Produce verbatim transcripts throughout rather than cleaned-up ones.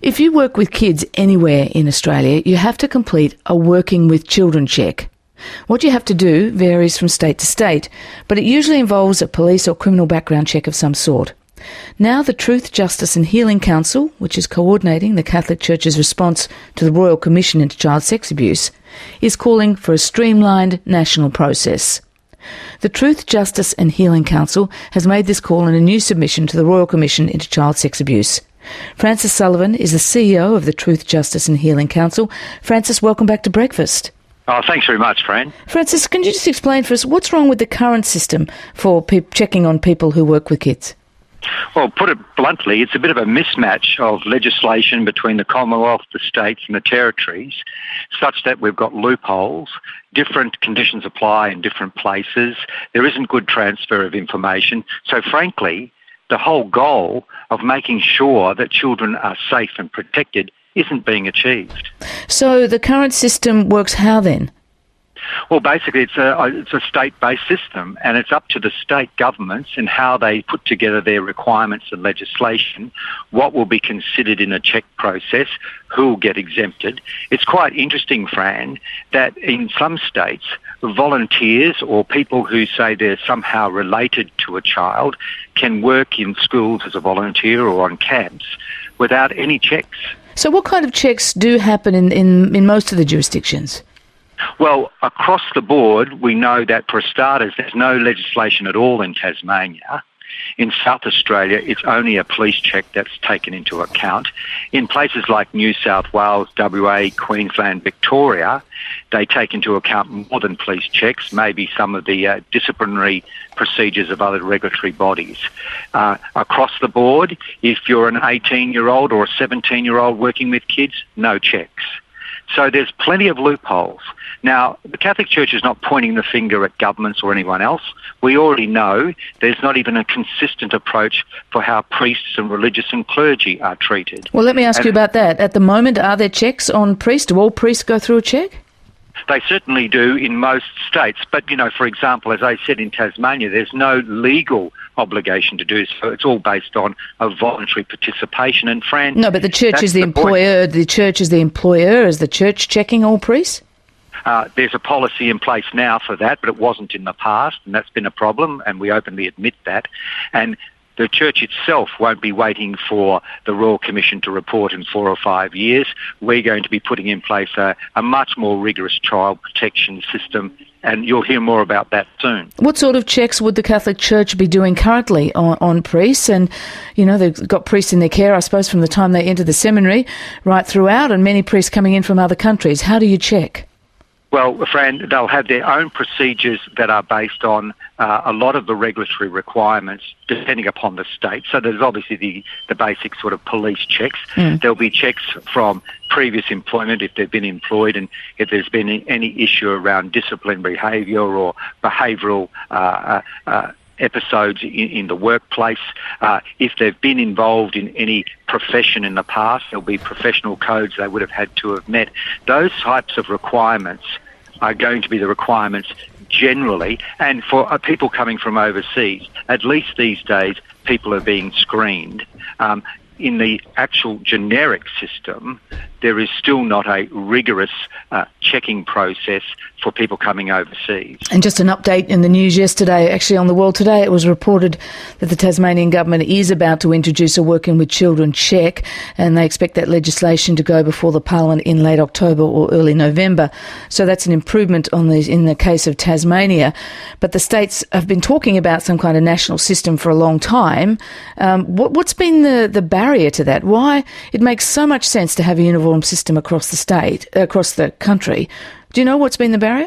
if you work with kids anywhere in Australia, you have to complete a Working with Children check. What you have to do varies from state to state, but it usually involves a police or criminal background check of some sort. Now the Truth, Justice and Healing Council, which is coordinating the Catholic Church's response to the Royal Commission into Child Sex Abuse, is calling for a streamlined national process. The Truth, Justice and Healing Council has made this call in a new submission to the Royal Commission into Child Sex Abuse. Francis Sullivan is the C E O of the Truth, Justice and Healing Council. Francis, welcome back to Breakfast. Oh, thanks very much, Fran. Francis, can you just explain for us what's wrong with the current system for pe- checking on people who work with kids? Well, put it bluntly, it's a bit of a mismatch of legislation between the Commonwealth, the states and the territories, such that we've got loopholes, different conditions apply in different places, there isn't good transfer of information. So frankly, the whole goal of making sure that children are safe and protected isn't being achieved. So the current system works how then? Well, basically, it's a, it's a state-based system, and it's up to the state governments and how they put together their requirements and legislation, what will be considered in a check process, who will get exempted. It's quite interesting, Fran, that in some states, volunteers or people who say they're somehow related to a child can work in schools as a volunteer or on camps without any checks. So what kind of checks do happen in, in, in most of the jurisdictions? Well, across the board, we know that for starters, there's no legislation at all in Tasmania. In South Australia, it's only a police check that's taken into account. In places like New South Wales, W A, Queensland, Victoria, they take into account more than police checks, maybe some of the uh, disciplinary procedures of other regulatory bodies. Uh, across the board, if you're an eighteen-year-old or a seventeen-year-old working with kids, no checks. So there's plenty of loopholes. Now, the Catholic Church is not pointing the finger at governments or anyone else. We already know there's not even a consistent approach for how priests and religious and clergy are treated. Well, let me ask and you about that. At the moment, are there checks on priests? Do all priests go through a check? They certainly do in most states. But, you know, for example, as I said, in Tasmania, there's no legal obligation to do so. It's all based on a voluntary participation. And, Fran... No, but the church is the, the employer. Point. The church is the employer. Is the church checking all priests? Uh, there's a policy in place now for that, but it wasn't in the past, and that's been a problem, and we openly admit that. And the church itself won't be waiting for the Royal Commission to report in four or five years. We're going to be putting in place a, a much more rigorous child protection system, and you'll hear more about that soon. What sort of checks would the Catholic Church be doing currently on, on priests? And, you know, they've got priests in their care, I suppose, from the time they enter the seminary right throughout, and many priests coming in from other countries. How do you check? Well, Fran, they'll have their own procedures that are based on uh, a lot of the regulatory requirements depending upon the state. So there's obviously the, the basic sort of police checks. Mm. There'll be checks from previous employment if they've been employed, and if there's been any issue around discipline behaviour or behavioural uh, uh, uh episodes in, in the workplace. Uh, if they've been involved in any profession in the past, there'll be professional codes they would have had to have met. Those types of requirements are going to be the requirements generally, and for uh, people coming from overseas, at least these days, people are being screened. Um, in the actual generic system, there is still not a rigorous uh, checking process for people coming overseas. And just an update in the news yesterday, actually on the World Today, it was reported that the Tasmanian government is about to introduce a Working with Children check, and they expect that legislation to go before the Parliament in late October or early November. So that's an improvement on the, in the case of Tasmania. But the states have been talking about some kind of national system for a long time. Um, what, what's been the, the barrier to that? Why it makes so much sense to have a uniform system across the state, across the country. Do you know what's been the barrier?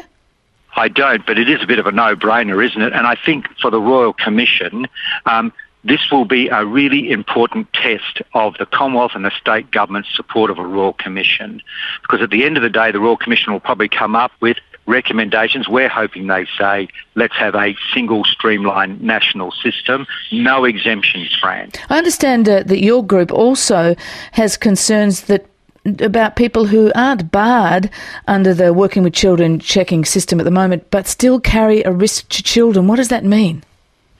I don't, but it is a bit of a no-brainer, isn't it? And I think for the Royal Commission, um, this will be a really important test of the Commonwealth and the state government's support of a Royal Commission. Because at the end of the day, the Royal Commission will probably come up with recommendations. We're hoping they say, let's have a single streamlined national system, no exemptions, Fran. I understand uh, that your group also has concerns that about people who aren't barred under the Working with Children checking system at the moment, but still carry a risk to children. What does that mean?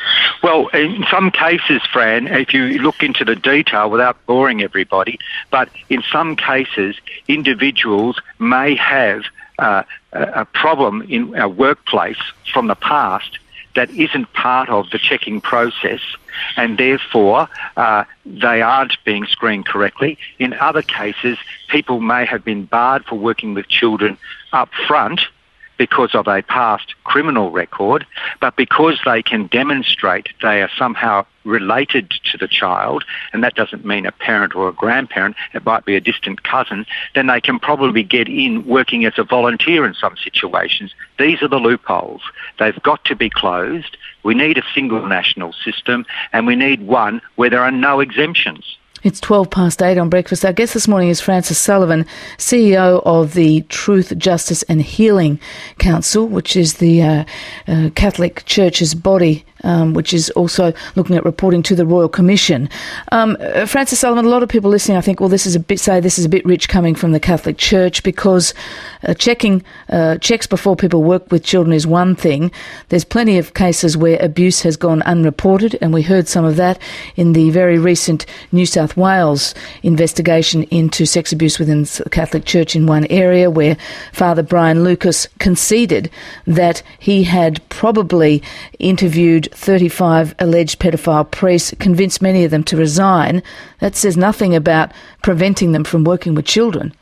Well, in some cases, Fran, if you look into the detail without boring everybody, but in some cases, individuals may have uh, a a problem in a workplace from the past that isn't part of the checking process, and therefore uh, they aren't being screened correctly. In other cases, people may have been barred for working with children up front because of a past criminal record, but because they can demonstrate they are somehow related to the child, and that doesn't mean a parent or a grandparent, it might be a distant cousin, then they can probably get in working as a volunteer in some situations. These are the loopholes. They've got to be closed. We need a single national system, and we need one where there are no exemptions. It's twelve past eight on Breakfast. Our guest this morning is Francis Sullivan, C E O of the Truth, Justice and Healing Council, which is the uh, uh, Catholic Church's body, um, which is also looking at reporting to the Royal Commission. Um, uh, Francis Sullivan, a lot of people listening, I think, well, this is a bit, say this is a bit rich coming from the Catholic Church, because uh, checking uh, checks before people work with children is one thing. There's plenty of cases where abuse has gone unreported, and we heard some of that in the very recent New South Wales investigation into sex abuse within the Catholic Church in one area, where Father Brian Lucas conceded that he had probably interviewed thirty-five alleged pedophile priests, convinced many of them to resign. That says nothing about preventing them from working with children.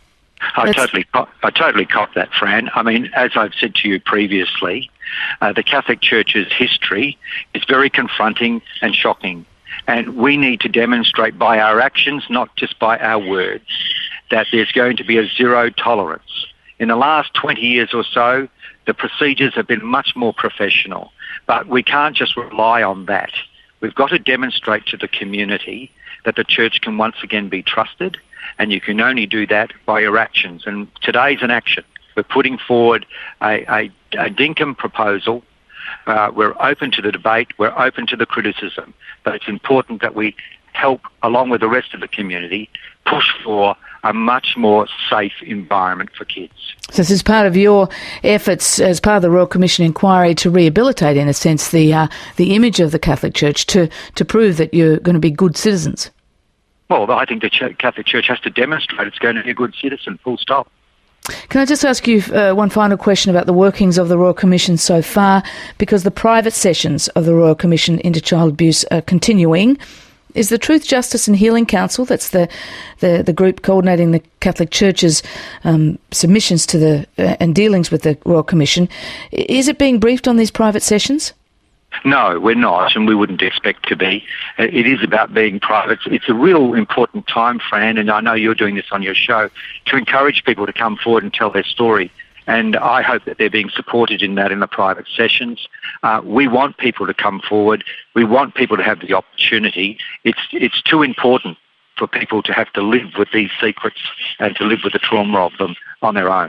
I That's... totally, I totally cop that, Fran. I mean, as I've said to you previously, uh, the Catholic Church's history is very confronting and shocking. And we need to demonstrate by our actions, not just by our words, that there's going to be a zero tolerance. In the last twenty years or so, the procedures have been much more professional, but we can't just rely on that. We've got to demonstrate to the community that the church can once again be trusted, and you can only do that by your actions. And today's an action. We're putting forward a, a, a Dinkum proposal. Uh, we're open to the debate, we're open to the criticism, but it's important that we help, along with the rest of the community, push for a much more safe environment for kids. So this is part of your efforts as part of the Royal Commission inquiry to rehabilitate, in a sense, the uh, the image of the Catholic Church, to, to prove that you're going to be good citizens. Well, I think the Ch- Catholic Church has to demonstrate it's going to be a good citizen, full stop. Can I just ask you uh, one final question about the workings of the Royal Commission so far? Because the private sessions of the Royal Commission into child abuse are continuing. Is the Truth, Justice and Healing Council, that's the the, the group coordinating the Catholic Church's um, submissions to the uh, and dealings with the Royal Commission, is it being briefed on these private sessions? No, we're not, and we wouldn't expect to be. It is about being private. It's a real important time, Fran, and I know you're doing this on your show, to encourage people to come forward and tell their story. And I hope that they're being supported in that in the private sessions. Uh, we want people to come forward. We want people to have the opportunity. It's it's too important for people to have to live with these secrets and to live with the trauma of them on their own.